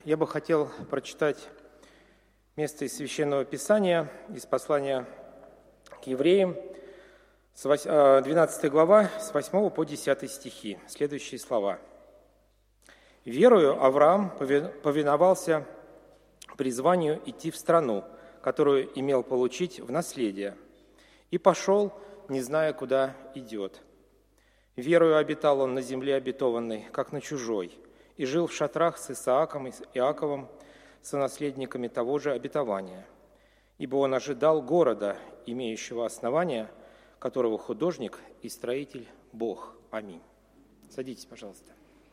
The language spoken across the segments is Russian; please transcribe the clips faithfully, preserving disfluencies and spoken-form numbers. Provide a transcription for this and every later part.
я бы хотел прочитать место из Священного Писания, из послания к евреям, двенадцатая глава, с восьмого по десятый стихи. Следующие слова. «Верою Авраам повиновался призванию идти в страну, которую имел получить в наследие, и пошел, не зная, куда идет. Верою обитал он на земле обетованной, как на чужой, и жил в шатрах с Исааком и Иаковом, сонаследниками того же обетования. Ибо он ожидал города, имеющего основания, которого художник и строитель Бог. Аминь». Садитесь, пожалуйста.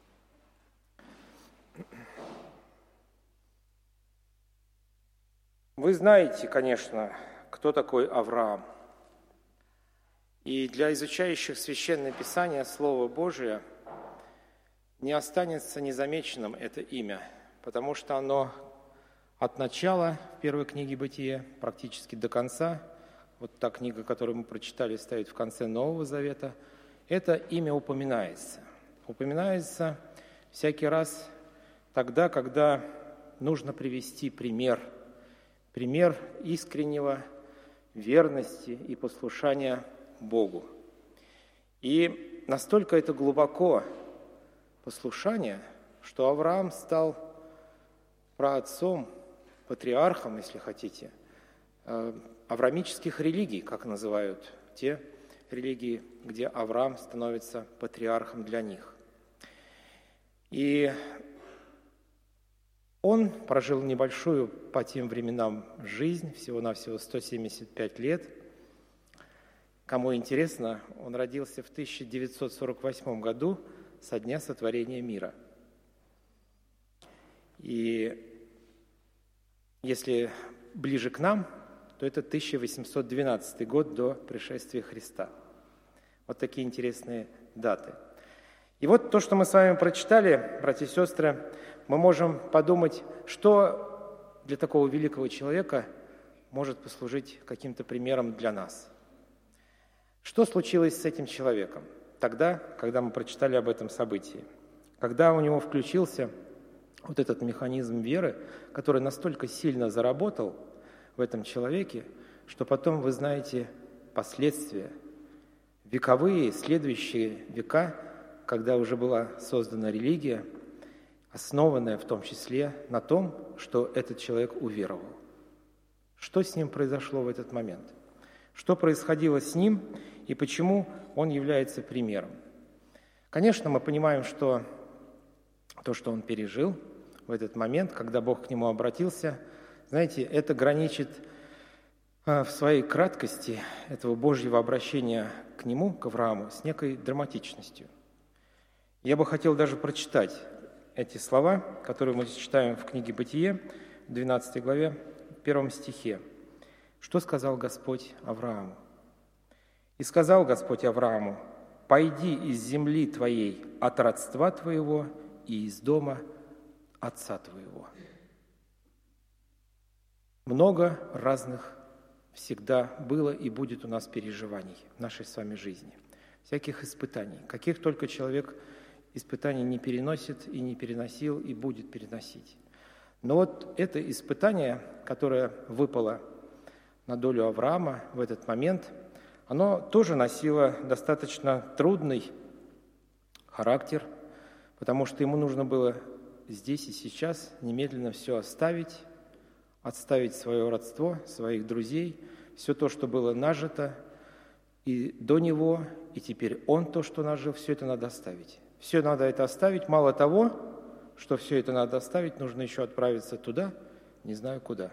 Вы знаете, конечно, кто такой Авраам. И для изучающих Священное Писание Слово Божие не останется незамеченным это имя, потому что оно от начала в первой книге Бытия практически до конца, вот та книга, которую мы прочитали, стоит в конце Нового Завета, это имя упоминается. Упоминается всякий раз тогда, когда нужно привести пример, пример искреннего верности и послушания Богу. И настолько это глубоко послушание, что Авраам стал праотцом, патриархом, если хотите, авраамических религий, как называют те религии, где Авраам становится патриархом для них. И он прожил небольшую по тем временам жизнь, всего-навсего сто семьдесят пять лет. Кому интересно, он родился в тысяча девятьсот сорок восьмом году со дня сотворения мира. И если ближе к нам, то это тысяча восемьсот двенадцатый год до пришествия Христа. Вот такие интересные даты. И вот то, что мы с вами прочитали, братья и сестры, мы можем подумать, что для такого великого человека может послужить каким-то примером для нас. Что случилось с этим человеком тогда, когда мы прочитали об этом событии? Когда у него включился вот этот механизм веры, который настолько сильно заработал в этом человеке, что потом, вы знаете, последствия, вековые, следующие века, когда уже была создана религия, основанная в том числе на том, что этот человек уверовал. Что с ним произошло в этот момент? Что происходило с ним и почему он является примером? Конечно, мы понимаем, что то, что он пережил в этот момент, когда Бог к нему обратился, знаете, это граничит в своей краткости этого Божьего обращения к нему, к Аврааму, с некой драматичностью. Я бы хотел даже прочитать эти слова, которые мы читаем в книге «Бытие», в двенадцатой главе, в первом стихе. Что сказал Господь Аврааму? «И сказал Господь Аврааму: пойди из земли твоей, от родства твоего и из дома отца твоего». Много разных всегда было и будет у нас переживаний в нашей с вами жизни, всяких испытаний, каких только человек испытаний не переносит и не переносил, и будет переносить. Но вот это испытание, которое выпало на долю Авраама в этот момент, оно тоже носило достаточно трудный характер, потому что ему нужно было здесь и сейчас немедленно все оставить, отставить свое родство, своих друзей, все то, что было нажито и до него, и теперь он то, что нажил, все это надо оставить. Все надо это оставить. Мало того, что все это надо оставить, нужно еще отправиться туда, не знаю куда.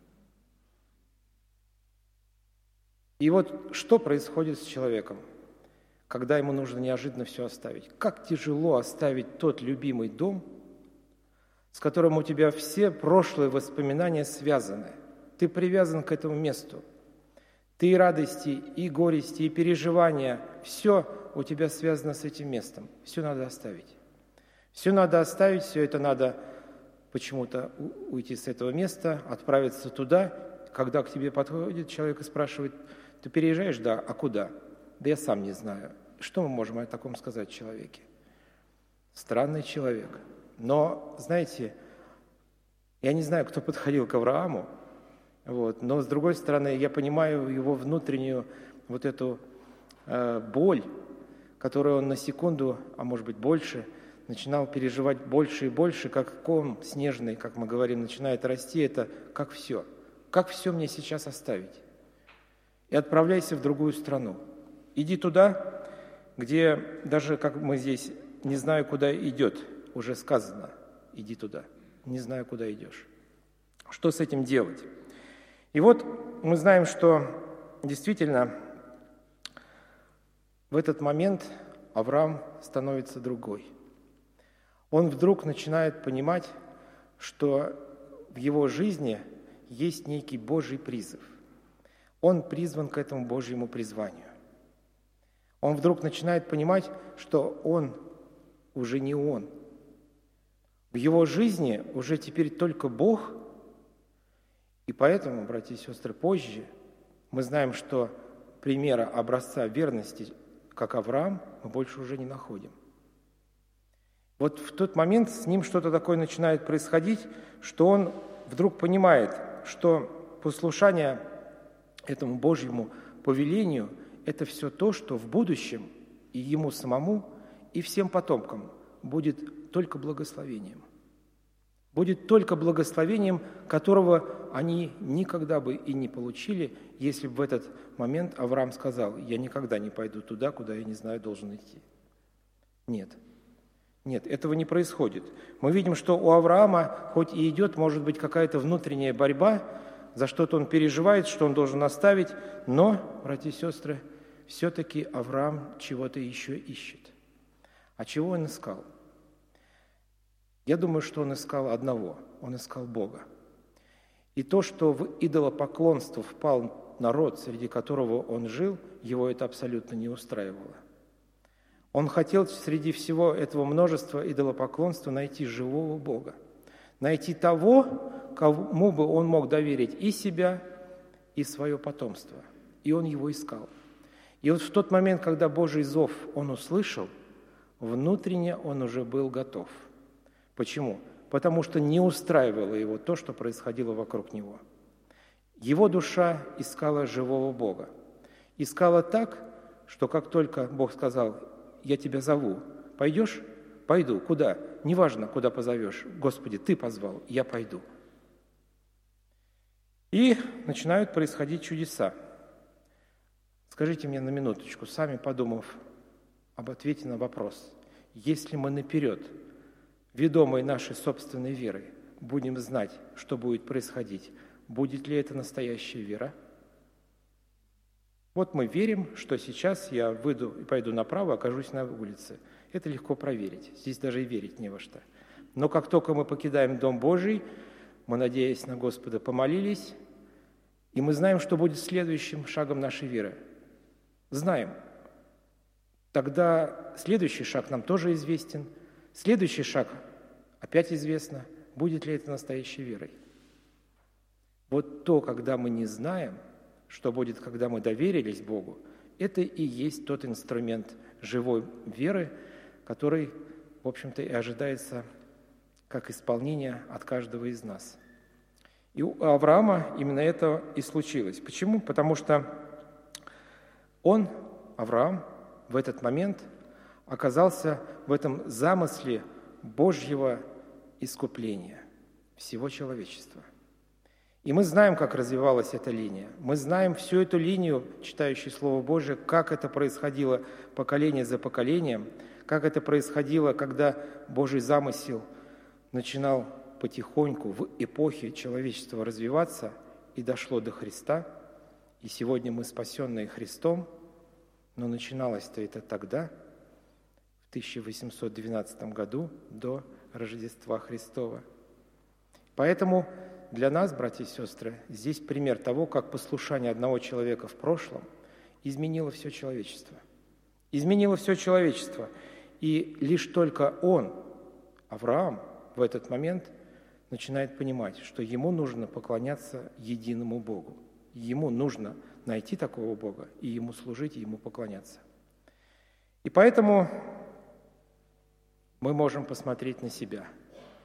И вот что происходит с человеком, когда ему нужно неожиданно все оставить? Как тяжело оставить тот любимый дом, с которым у тебя все прошлые воспоминания связаны. Ты привязан к этому месту. Ты и радости, и горести, и переживания, все у тебя связано с этим местом. Все надо оставить. Все надо оставить, все это надо почему-то уйти с этого места, отправиться туда. Когда к тебе подходит человек и спрашивает: ты переезжаешь? Да. А куда? Да я сам не знаю. Что мы можем о таком сказать человеке? Странный человек. Но, знаете, Я не знаю, кто подходил к Аврааму, вот, но, с другой стороны, я понимаю его внутреннюю вот эту э, боль, которую он на секунду, а может быть больше, начинал переживать больше и больше, как ком снежный, как мы говорим, начинает расти. Это как все. Как все мне сейчас оставить? И отправляйся в другую страну. Иди туда, где даже, как мы здесь, не знаю, куда идет, уже сказано, иди туда, не знаю, куда идешь. Что с этим делать? И вот мы знаем, что действительно в этот момент Авраам становится другой. Он вдруг начинает понимать, что в его жизни есть некий Божий призыв. Он призван к этому Божьему призванию. Он вдруг начинает понимать, что он уже не он. В его жизни уже теперь только Бог, и поэтому, братья и сестры, позже мы знаем, что примера образца верности, как Авраам, мы больше уже не находим. Вот в тот момент с ним что-то такое начинает происходить, что он вдруг понимает, что послушание этому Божьему повелению – это все то, что в будущем и ему самому, и всем потомкам будет только благословением. Будет только благословением, которого они никогда бы и не получили, если бы в этот момент Авраам сказал: «Я никогда не пойду туда, куда я не знаю, должен идти». Нет. Нет, этого не происходит. Мы видим, что у Авраама хоть и идет, может быть, какая-то внутренняя борьба, за что-то он переживает, что он должен оставить, но, братья и сестры, все-таки Авраам чего-то еще ищет. А чего он искал? Я думаю, что он искал одного. Он искал Бога. И то, что в идолопоклонство впал народ, среди которого он жил, его это абсолютно не устраивало. Он хотел среди всего этого множества идолопоклонства найти живого Бога, найти того, кому бы он мог доверить и себя, и свое потомство. И он его искал. И вот в тот момент, когда Божий зов он услышал, внутренне он уже был готов. Почему? Потому что не устраивало его то, что происходило вокруг него. Его душа искала живого Бога. Искала так, что как только Бог сказал: «Я тебя зову, пойдешь?» «Пойду». «Куда?» «Неважно, куда позовешь. Господи, Ты позвал, я пойду». И начинают происходить чудеса. Скажите мне на минуточку, сами подумав об ответе на вопрос: если мы наперед, ведомые нашей собственной верой, будем знать, что будет происходить, будет ли это настоящая вера? Вот мы верим, что сейчас я выйду и пойду направо, окажусь на улице. Это легко проверить. Здесь даже и верить не во что. Но как только мы покидаем Дом Божий, мы, надеясь на Господа, помолились, и мы знаем, что будет следующим шагом нашей веры. Знаем. Тогда следующий шаг нам тоже известен. Следующий шаг опять известно. Будет ли это настоящей верой? Вот то, когда мы не знаем, что будет, когда мы доверились Богу, это и есть тот инструмент живой веры, который, в общем-то, и ожидается как исполнение от каждого из нас. И у Авраама именно это и случилось. Почему? Потому что он, Авраам, в этот момент оказался в этом замысле Божьего искупления всего человечества. И мы знаем, как развивалась эта линия. Мы знаем всю эту линию, читающую Слово Божие, как это происходило поколение за поколением, как это происходило, когда Божий замысел начинал потихоньку в эпохе человечества развиваться и дошло до Христа. И сегодня мы спасенные Христом, но начиналось-то это тогда, в тысяча восемьсот двенадцатом году, до Рождества Христова. Поэтому для нас, братья и сестры, здесь пример того, как послушание одного человека в прошлом изменило все человечество. Изменило все человечество. И лишь только он, Авраам, в этот момент начинает понимать, что ему нужно поклоняться единому Богу. Ему нужно найти такого Бога и ему служить, и ему поклоняться. И поэтому мы можем посмотреть на себя.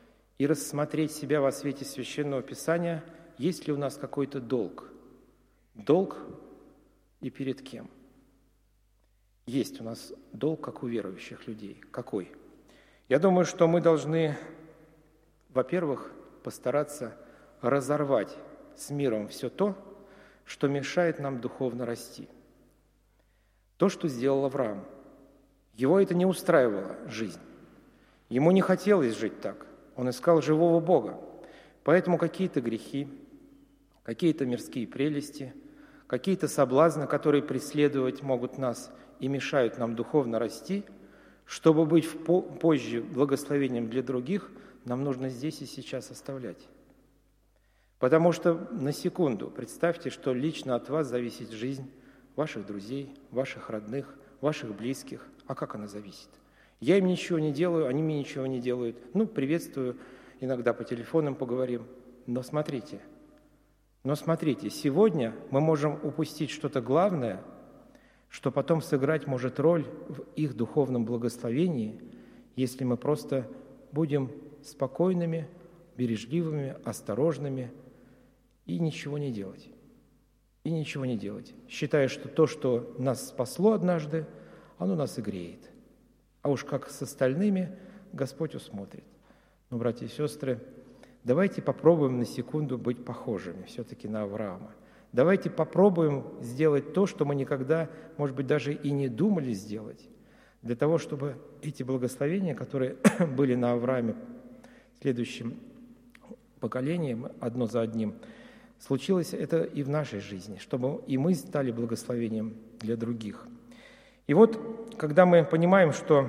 и рассмотреть себя во свете Священного Писания, есть ли у нас какой-то долг. Долг и перед кем? Есть у нас долг, как у верующих людей. Какой? Я думаю, что мы должны, во-первых, постараться разорвать с миром все то, что мешает нам духовно расти. То, что сделал Авраам. Его это не устраивала жизнь. Ему не хотелось жить так. Он искал живого Бога. Поэтому какие-то грехи, какие-то мирские прелести, какие-то соблазны, которые преследовать могут нас и мешают нам духовно расти, чтобы быть позже благословением для других, нам нужно здесь и сейчас оставлять. Потому что на секунду представьте, что лично от вас зависит жизнь ваших друзей, ваших родных, ваших близких. А как она зависит? Я им ничего не делаю, они мне ничего не делают. Ну, приветствую, иногда по телефонам поговорим. Но смотрите, но смотрите, сегодня мы можем упустить что-то главное, что потом сыграть может роль в их духовном благословении, если мы просто будем спокойными, бережливыми, осторожными и ничего не делать. И ничего не делать, считая, что то, что нас спасло однажды, оно нас и греет. А уж как с остальными Господь усмотрит. Но, братья и сестры, давайте попробуем на секунду быть похожими все-таки на Авраама. Давайте попробуем сделать то, что мы никогда, может быть, даже и не думали сделать, для того, чтобы эти благословения, которые были на Аврааме следующим поколением, одно за одним, случилось это и в нашей жизни, чтобы и мы стали благословением для других. И вот, когда мы понимаем, что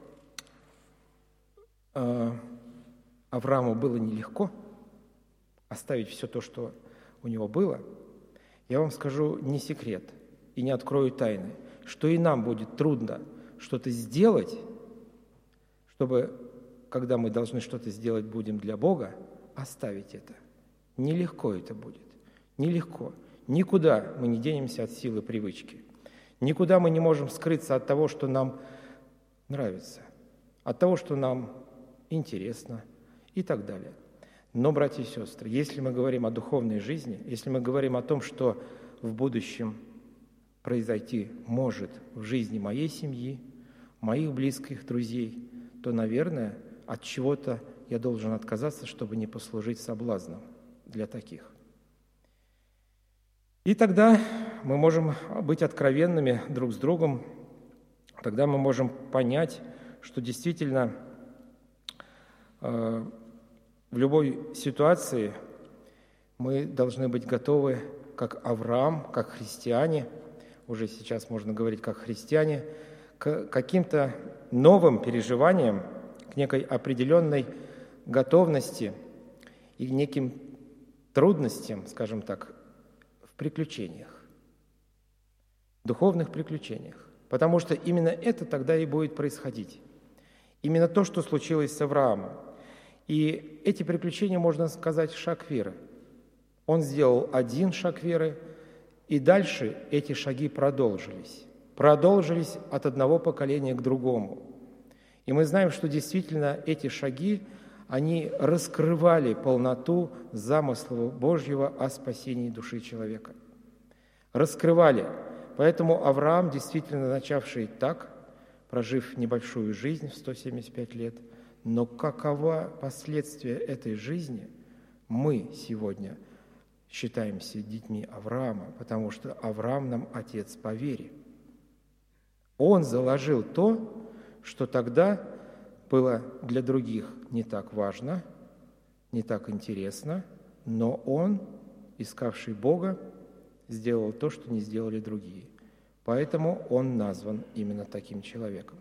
э, Аврааму было нелегко оставить все то, что у него было, я вам скажу не секрет и не открою тайны, что и нам будет трудно что-то сделать, чтобы, когда мы должны что-то сделать будем для Бога, оставить это. Нелегко это будет. Нелегко. Никуда мы не денемся от силы привычки. Никуда мы не можем скрыться от того, что нам нравится, от того, что нам интересно и так далее. Но, братья и сестры, если мы говорим о духовной жизни, если мы говорим о том, что в будущем произойти может в жизни моей семьи, моих близких друзей, то, наверное, от чего-то я должен отказаться, чтобы не послужить соблазном для таких. И тогда мы можем быть откровенными друг с другом, тогда мы можем понять, что действительно э, в любой ситуации мы должны быть готовы, как Авраам, как христиане, уже сейчас можно говорить как христиане, к каким-то новым переживаниям, к некой определенной готовности и к неким трудностям, скажем так, в приключениях, духовных приключениях. Потому что именно это тогда и будет происходить. Именно то, что случилось с Авраамом. И эти приключения, можно сказать, шаг веры. Он сделал один шаг веры, и дальше эти шаги продолжились. Продолжились от одного поколения к другому. И мы знаем, что действительно эти шаги, они раскрывали полноту замысла Божьего о спасении души человека. Раскрывали. Поэтому Авраам, действительно начавший так, прожив небольшую жизнь в сто семьдесят пять лет, но какова последствия этой жизни, мы сегодня считаемся детьми Авраама, потому что Авраам нам отец по вере. Он заложил то, что тогда было для других не так важно, не так интересно, но он, искавший Бога, сделал то, что не сделали другие. Поэтому он назван именно таким человеком.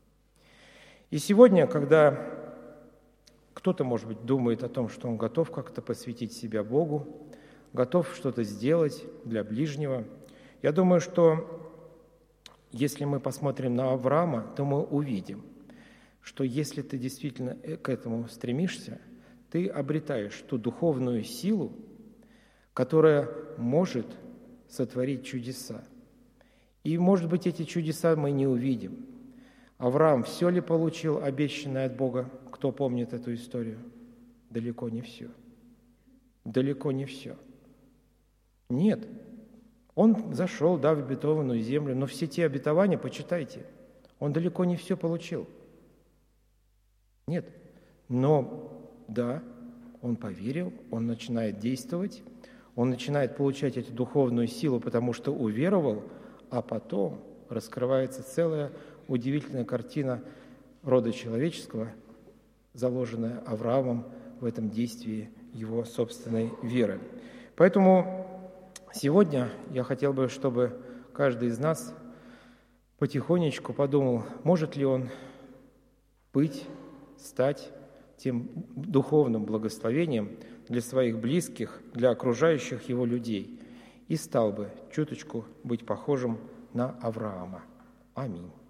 И сегодня, когда кто-то, может быть, думает о том, что он готов как-то посвятить себя Богу, готов что-то сделать для ближнего, я думаю, что если мы посмотрим на Авраама, то мы увидим, что если ты действительно к этому стремишься, ты обретаешь ту духовную силу, которая может сотворить чудеса. И, может быть, эти чудеса мы не увидим. Авраам все ли получил обещанное от Бога? Кто помнит эту историю? Далеко не все. Далеко не все. Нет. Он зашел, да, в обетованную землю, но все те обетования, почитайте, он далеко не все получил. Нет. Но, да, он поверил, он начинает действовать, он начинает получать эту духовную силу, потому что уверовал, а потом раскрывается целая удивительная картина рода человеческого, заложенная Авраамом в этом действии его собственной веры. Поэтому сегодня я хотел бы, чтобы каждый из нас потихонечку подумал, может ли он быть, стать тем духовным благословением для своих близких, для окружающих его людей, и стал бы чуточку быть похожим на Авраама. Аминь.